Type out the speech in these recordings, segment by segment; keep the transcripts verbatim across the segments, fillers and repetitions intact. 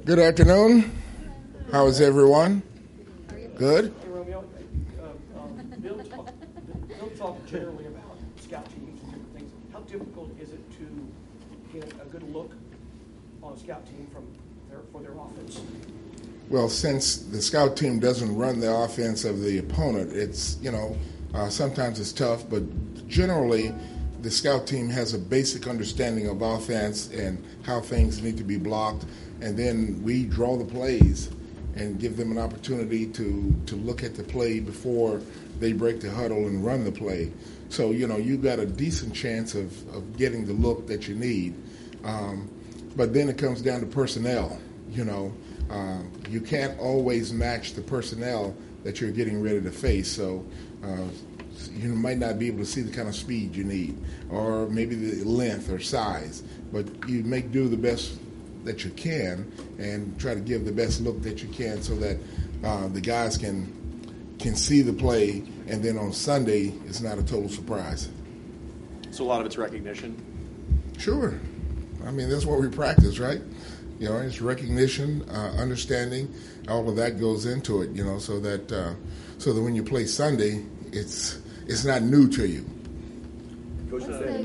Good afternoon. How is everyone? Good? Hey, Romeo, uh, um, Bill, talk, Bill talked generally about scout teams and different things. How difficult is it to get a good look on a scout team from their, for their offense? Well, since the scout team doesn't run the offense of the opponent, it's, you know, uh, sometimes it's tough, but generally the scout team has a basic understanding of offense and how things need to be blocked, and then we draw the plays and give them an opportunity to, to look at the play before they break the huddle and run the play. So, you know, you got a decent chance of, of getting the look that you need. Um, but then it comes down to personnel, you know. Uh, you can't always match the personnel that you're getting ready to face. So uh, you might not be able to see the kind of speed you need, or maybe the length or size. But you make do the best that you can and try to give the best look that you can so that uh, the guys can can see the play, and then on Sunday it's not a total surprise. So a lot of it's recognition? Sure. I mean, that's what we practice, right? You know, it's recognition, uh, understanding, all of that goes into it, you know, so that uh, so that when you play Sunday, it's it's not new to you. Coach, What's uh, the,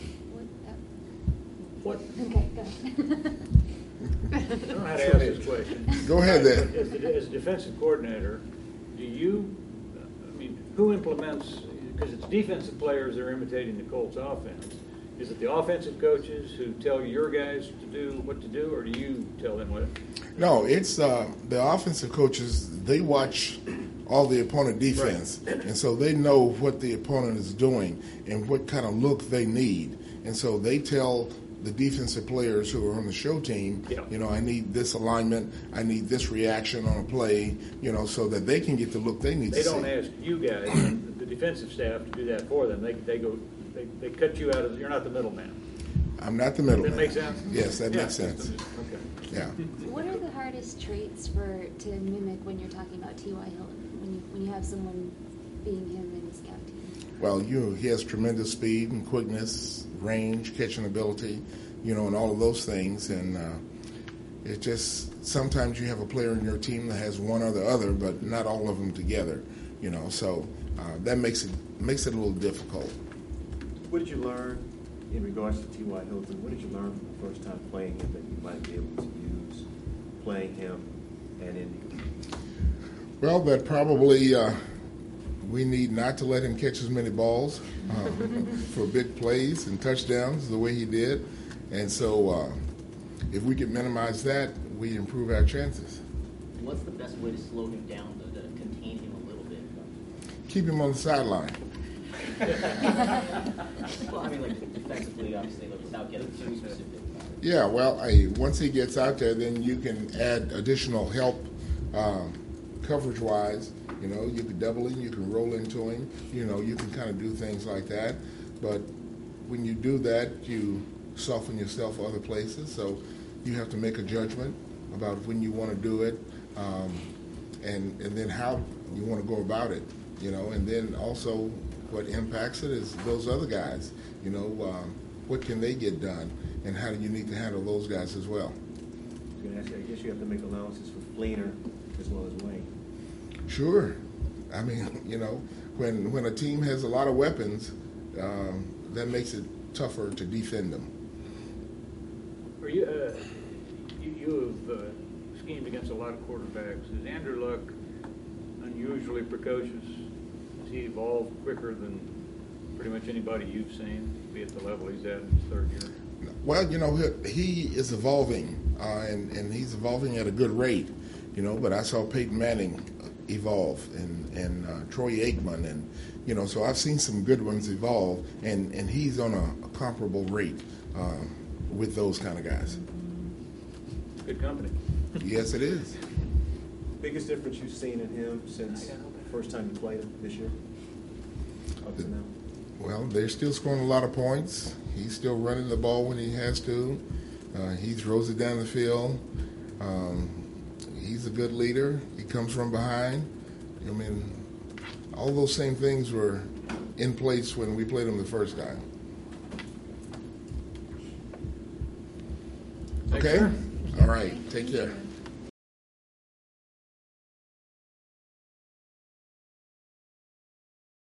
what? Okay, go ahead. I don't know how to ask this question. Go ahead, Right, then. but As, the, as a defensive coordinator, do you, I mean, who implements, because it's defensive players that are imitating the Colts offense. Is it the offensive coaches who tell your guys to do what to do, or do you tell them what? No, it's uh, the offensive coaches, they watch all the opponent defense, right. And so they know what the opponent is doing and what kind of look they need. And so they tell the defensive players who are on the show team, yeah. you know, I need this alignment, I need this reaction on a play, you know, so that they can get the look they need they to see. They don't ask you guys, the defensive staff, to do that for them. They they go, they, they cut you out of, you're not the middleman. I'm not the middleman. Does that make sense? Yes, that yeah. makes sense. Okay. Yeah. What are the hardest traits for to mimic when you're talking about T Y. Hilton, when you, when you have someone being him in the scout team? Well, you know, he has tremendous speed and quickness, range, catching ability, you know, and all of those things. And uh, it just, sometimes you have a player in your team that has one or the other, but not all of them together, you know. So uh, that makes it makes it a little difficult. What did you learn in regards to T Y. Hilton? What did you learn from the first time playing him that you might be able to use playing him and in? Well, that probably uh, we need not to let him catch as many balls uh, for big plays and touchdowns the way he did. And so uh, if we can minimize that, we improve our chances. What's the best way to slow him down, though, to contain him a little bit? Keep him on the sideline. Well, I mean, like, defensively, obviously, like, without getting too specific. Yeah, well, I, once he gets out there, then you can add additional help um, coverage-wise. You know, you can double him, you can roll into him. You know, you can kind of do things like that. But when you do that, you soften yourself other places. So you have to make a judgment about when you want to do it, um, and and then how you want to go about it. You know, and then also what impacts it is those other guys. You know, um, what can they get done, and how do you need to handle those guys as well? I was going to ask you, I guess you have to make allowances for Fleener as well as Wayne. Sure. I mean, you know, when when a team has a lot of weapons, um, that makes it tougher to defend them. Are you, uh, you, you have uh, schemed against a lot of quarterbacks. Is Andrew Luck unusually precocious? Has he evolved quicker than pretty much anybody you've seen, be at the level he's at in his third year? Well, you know, he, he is evolving, uh, and, and he's evolving at a good rate, you know, but I saw Peyton Manning evolve, and, and uh, Troy Aikman, and, you know, so I've seen some good ones evolve, and, and he's on a, a comparable rate uh, with those kind of guys. Good company. Yes, it is. Biggest difference you've seen in him since the first time you played him this year? Up to now? Well, they're still scoring a lot of points. He's still running the ball when he has to. Uh, he throws it down the field. Um, he's a good leader. He comes from behind. I mean, all those same things were in place when we played him the first time. Thanks, Okay? sir. All right, take care.